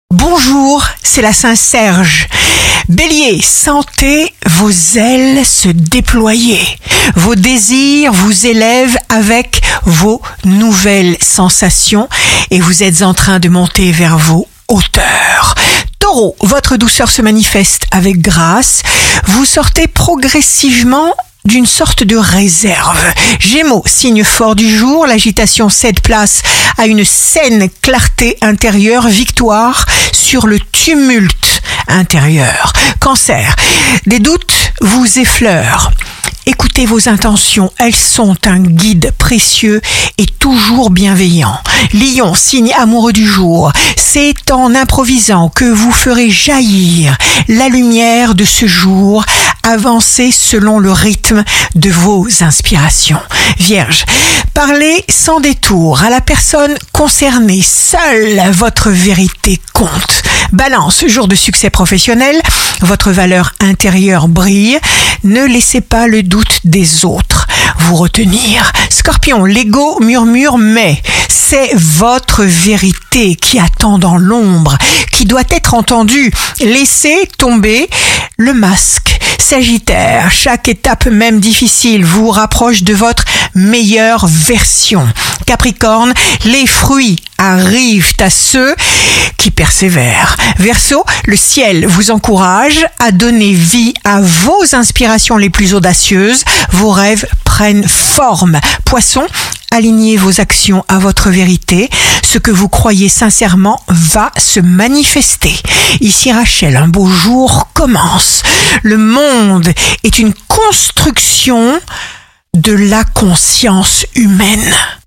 Bonjour, c'est la Saint-Serge. Bélier, sentez vos ailes se déployer. Vos désirs vous élèvent avec vos nouvelles sensations et vous êtes en train de monter vers vos hauteurs. Taureau, votre douceur se manifeste avec grâce. Vous sortez progressivement d'une sorte de réserve. Gémeaux, signe fort du jour, l'agitation cède place à une saine clarté intérieure, victoire sur le tumulte intérieur. Cancer, des doutes vous effleurent. Écoutez vos intentions, elles sont un guide précieux et toujours bienveillant. Lion, signe amoureux du jour, c'est en improvisant que vous ferez jaillir la lumière de ce jour. Avancez selon le rythme de vos inspirations. Vierge, parlez sans détour à la personne concernée. Seule votre vérité compte. Balance, jour de succès professionnel, votre valeur intérieure brille. Ne laissez pas le doute des autres vous retenir. Scorpion, l'ego murmure, mais c'est votre vérité qui attend dans l'ombre, qui doit être entendue. Laissez tomber le masque. Sagittaire, chaque étape, même difficile, vous rapproche de votre meilleure version. Capricorne, les fruits arrivent à ceux qui persévèrent. Verseau, le ciel vous encourage à donner vie à vos inspirations les plus audacieuses. Vos rêves prennent forme. Poisson, alignez vos actions à votre vérité. Ce que vous croyez sincèrement va se manifester. Ici Rachel, un beau jour commence. Le monde est une construction de la conscience humaine.